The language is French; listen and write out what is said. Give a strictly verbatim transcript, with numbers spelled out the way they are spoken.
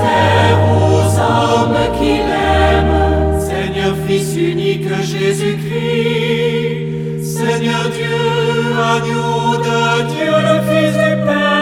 mystère aux âmes qu'il aime. Seigneur Fils unique Jésus-Christ, Seigneur Dieu, agneau de Dieu, le Fils du Père.